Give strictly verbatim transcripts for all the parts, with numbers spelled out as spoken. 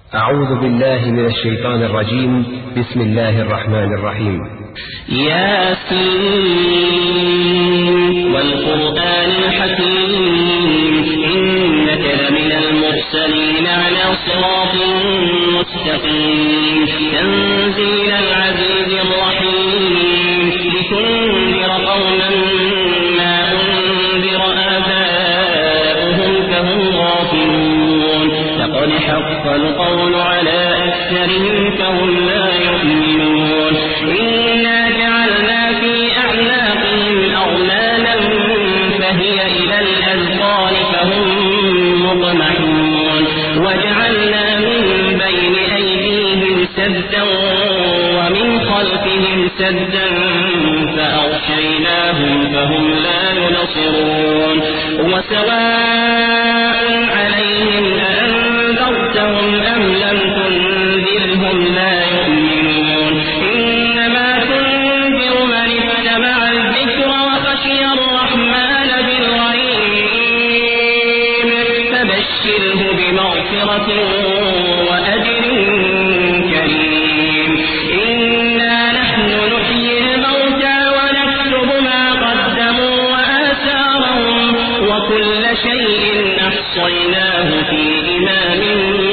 أعوذ بالله من الشيطان الرجيم. بسم الله الرحمن الرحيم. ياسين والقرآن الحكيم إنك لمن المرسلين على صراط مستقيم تنزيل العزيز الرحيم لتنذر قوما ما أنذر آباؤهم فهم غافلون لقد حق القول على أكثرهم فهم لا يؤمنون إنا جعلنا في أعناقهم أغلالا فهي إلى الأذقان فهم مقمحون وجعلنا من بين أيديهم سدا ومن خلفهم سدا فأغشيناهم فهم لا يبصرون وسواء عليهم أأنذرتهم أم لم تنذرهم لا يؤمنون إنما تنذر من اتبع الذكر وخشي الرحمن بالغيب فبشره بمغفرة وأجر كريم إنا نحن نحيي الموتى ونكتب ما قدموا وآثارهم وكل شيء أحصيناه في إمام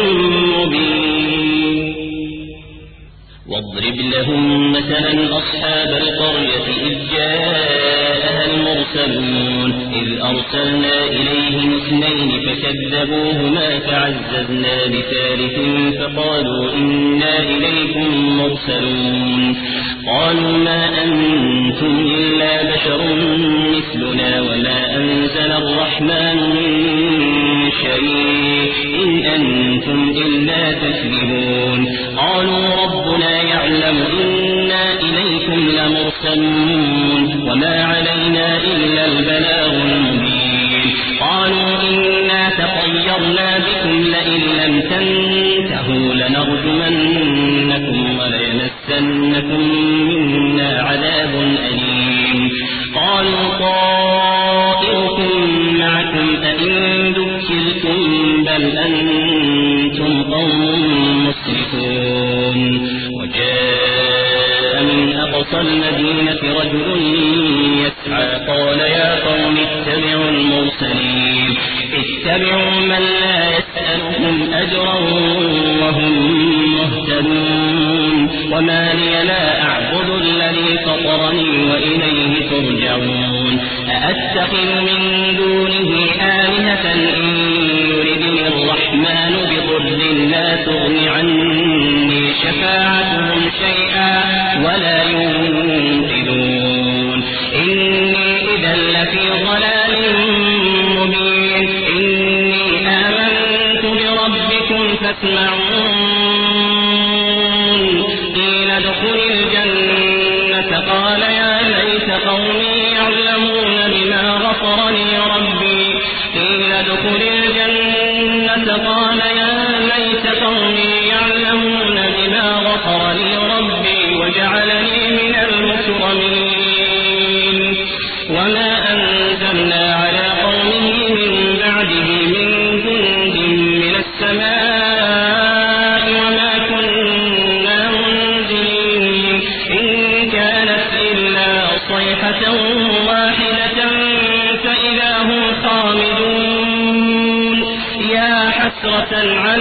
مبين واضرب لهم مثلا أصحاب القرية إذ جاءها المرسلون إذ أرسلنا إليهم اثنين فكذبوهما فعززنا بثالث فقالوا إنا إليكم مرسلون قالوا ما أنتم إلا بشر مثلنا وما أنزل الرحمن من شيء إن أنتم إلا تكذبون قالوا ربنا يعلم إنا إليكم لمرسلون وما علينا إلا البلاغ المبين قالوا إنا تطيرنا بكم لئن لم تنتهوا لنرجمنكم وليمسنكم منا عذاب أليم قالوا طائركم معكم أئن ذكرتم بل أنتم قوم مسرفون وجاء من أقصى المدينة رجل يسعى قال يا قوم اتبعوا المرسلين اتبعوا من لا يسألكم أجرا وهم مهتدون وما لي لا أعبد الذي فطرني وإليه ترجعون أأتخذ من دونه آلهة إن يردني الرحمن بضر لا تغن عني شفاعتهم شيئا ولا ينقذون إني إذا لفي ضلال مبين إني آمنت بربكم فاسمعون قيل ادخل الجنة قال يا ليت قومي يعلمون بما غفر لي ربي قيل ادخل الجنة قال يا ليت قومي يعلمون بما غفر لي ربي وجعلني من المكرمين وما أنزلنا على قومه من بعده من جند من السماء وما كنا منزلين إن كانت إلا صيحة واحدة فإذا هم خامدون يا حسرة على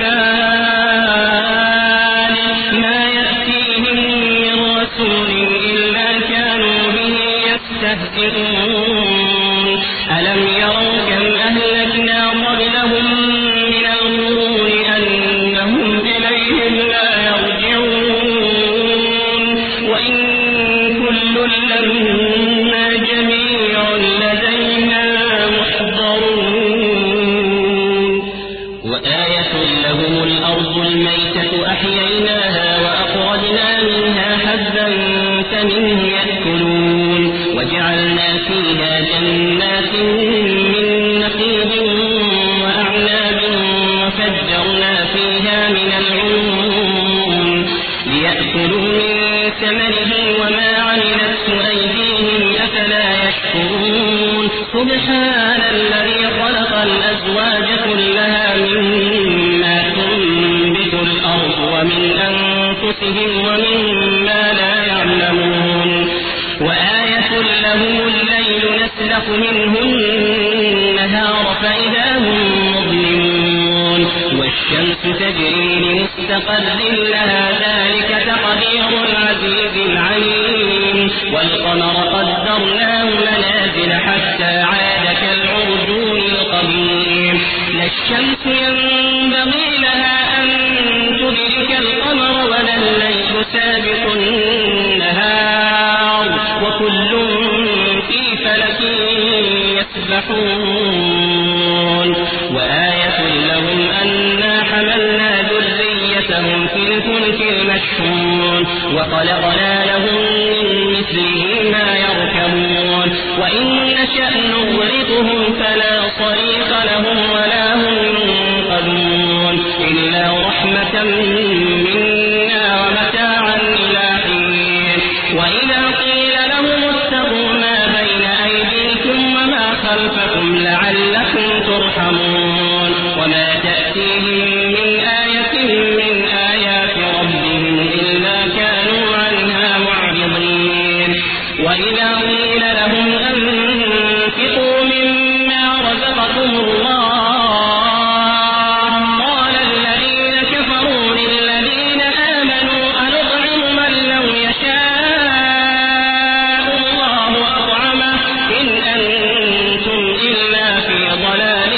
العباد ما يأتيهم من رسول إلا كانوا به يستهزئون ألم يروا كم أهلكنا قبلهم من القرون أنهم إليهم لا يرجعون وإن كل لما جميع لدينا محضرون وآية لهم الأرض الميتة أحييناها وأخرجنا منها حبا فمنه يأكلون وجعلنا فيها جنات من نخيل وأعناب وفجرنا فيها من العيون ليأكلوا من ثمره وما عملته أيديهم أفلا يشكرون سبحان الذي خلق الأزواج كلها مما تنبت أنفسهم ومما لا يعلمون وآية لهم الليل نسلخ منه النهار فإذا هم مظلمون والشمس تجري لمستقر لها ذلك تقدير العزيز العليم والقمر قدرناه منازل حتى عاد كالعرجون القديم لا الشمس ينبغي لها أن تدرك القمر ولا الليل سابق النهار وكل في فلك يسبحون وآية لهم أنا حملنا ذريتهم في الفلك المشحون وخلقنا لهم من مثله ما يركبون وإن نشأ نغرقهم فلا صريخ لهم ولا هم ينقذون إلا رحمة منا ومتاعا إلى حين وإذا قيل لهم اتقوا ما بين أيديكم وما خلفكم لعلكم ترحمون وما تأتيهم من آية من آيات ربهم إلا كانوا عنها معرضين وإذا قيل لهم أنفقوا مما رزقكم الله قال الذين كفروا للذين آمنوا أنطعم من لو يشاء الله أطعمه إن أنتم إلا في ضلال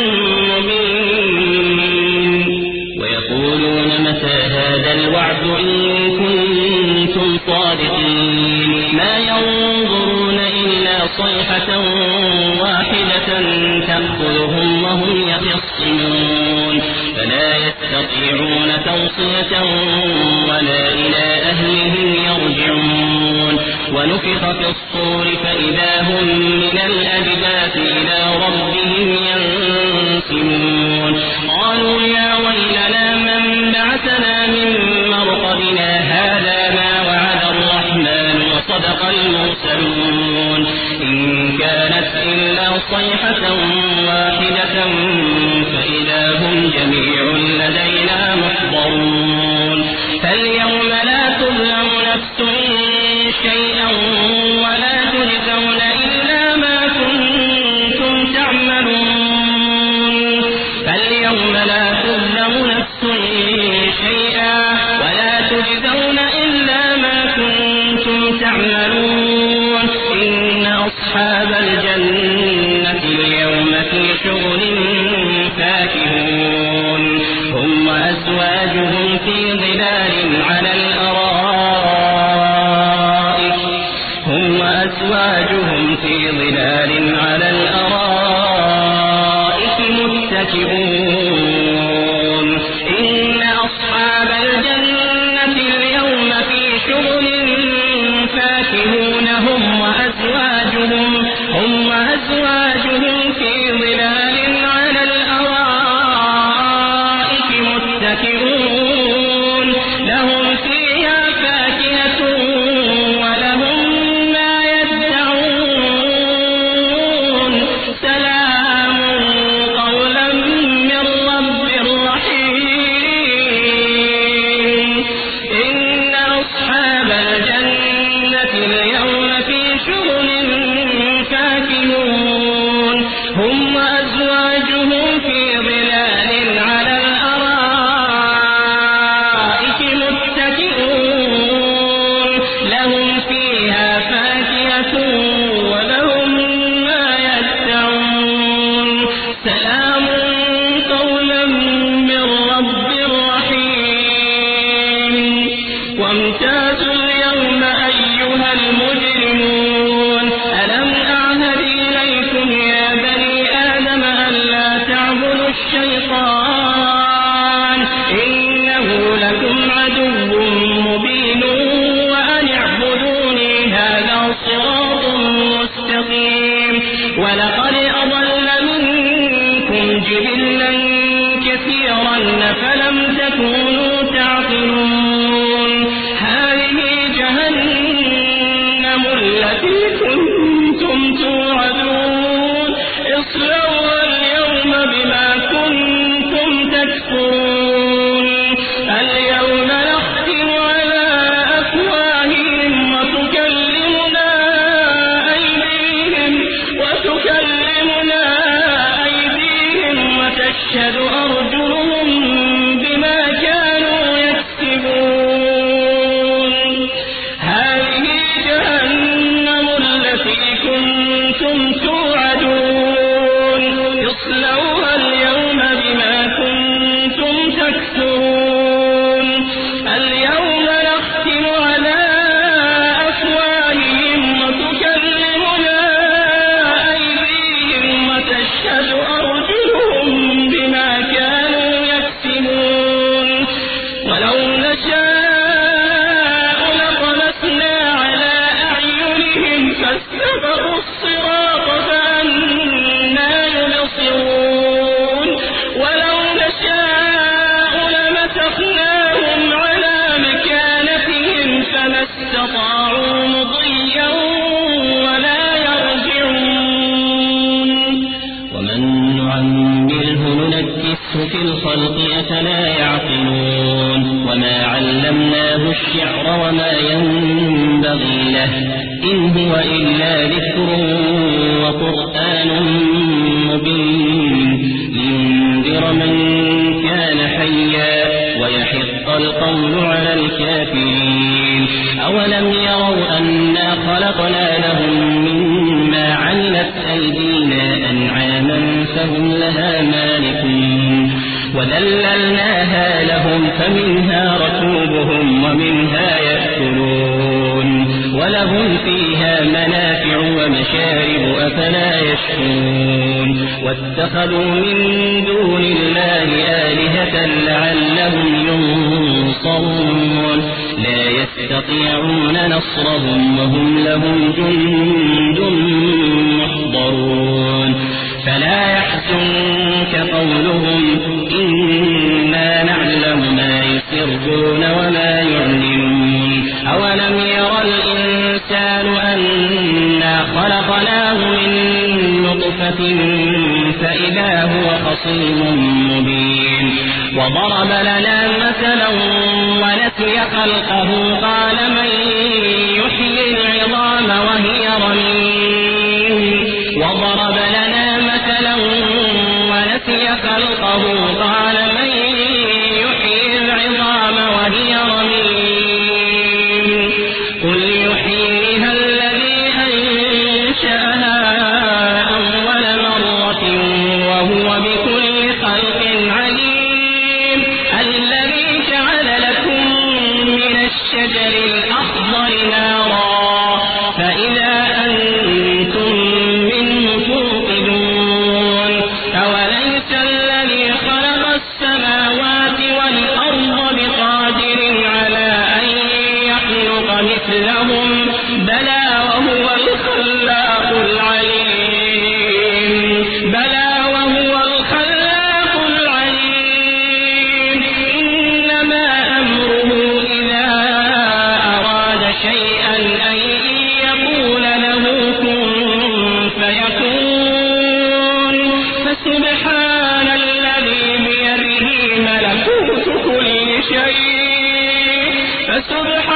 مبين ويقولون متى هذا الوعد إن كنتم صادقين ما ينظرون إلا صيحة واحدة تأخذهم وهم يخصمون فلا يستطيعون توصية ولا إلى أهلهم يرجعون ونفخ في الصور فإذا هم من الأجداث إلى ربهم ينسلون قالوا يا ويلنا من بعثنا من مرقدنا هذا ما وعد الرحمن وصدق المرسلون إن كانت إلا صيحة واحدة فإذا هم جميع لدينا محضرون فاليوم لا تظلم نفس شيئا ولا تجزون إلا ما كنتم تعملون فاليوم لا تظلم نفس شيئا ولا تجزون إلا ما كنتم تعملون إن أصحاب الجنة اليوم في شغل فاكهون هم وأزواجهم في ظلال على الأرائك هم وأزواجهم في ظلال على الأرائك متكئون إن أصحاب الجنة اليوم في شغل فاكهون هم وأزواجهم هم وأزواجهم في ظلال على الأرائك متكئون لهم فيها فاكهة ولهم ما يدعون سلام قولا من رب رحيم إن أصحاب الجنة اليوم في شغل فاكهون هم وأزواجهم في ظلال على الأرائك متكئون لهم فيها فاكهة ولهم ما يدعون سلام قولا من رب رحيم وامتازوا اليوم أيها المجرمون ألم أعهد إليكم يا بني آدم ألا تعبدوا الشيطان إنه لكم عدو مبين وأن اعبدوني هذا صراط مستقيم ولقد أضل منكم جبلا كثيرا فلم تكونوا تعقلون هذه جهنم التي كنتم توعدون اصلوها اليوم بما كنتم تكفرون اليوم نختم تكفرون اليوم نختم على أفواههم وتكلمنا أيديهم وتشهد أرجلهم بما كانوا يكسبون ولو نشاء لطمسنا على أعينهم فاستبقوا الصراط فأنى يبصرون ولو نشاء لمسخناهم على مكانتهم فما استطاعوا مضيا ولا يرجعون ومن نعمره ننكسه في الخلق أفلا يعقلون وما علمناه الشعر وما ينبغي له إن هو إلا ذكر وقرآن مبين لينذر من كان حيا ويحق القول على الكافرين أولم يروا أنا خلقنا لهم مما علت أيدينا أنعاما فهم لها مالكون وذللناها لهم فمنها ركوبهم ومنها يأكلون ولهم فيها منافع ومشارب أفلا يشكرون واتخذوا من دون الله آلهة لعلهم ينصرون لا يستطيعون نصرهم وهم لهم جند محضرون فلا يحزنك قولهم إنا نعلم ما يسرون وما يعلنون أولم ير الإنسان أنا خلقناه من نطفة فإذا هو خصيم مبين وضرب لنا مثلا ونسي خلقه قال من يحيي العظام وهي رميم وضرب لنا مثلا ونسي خلقه قال من يحيي العظام وهي رميم قل يحييها الذي أنشأها أول مرة وهو بكل خلق عليم الذي جعل لكم من الشجر الأخضر نارا فإذا أنتم منه توقدون أوليس الذي خلق السماوات والأرض بقادر على أن يخلق مثلهم بلى وهو الخلاق العليم بلى وهو الخلاق العليم إنما أمره إذا أراد شيئا أن يقول له كن فيكون فسبحان الذي بيده ملكوت كل شيء فسبحان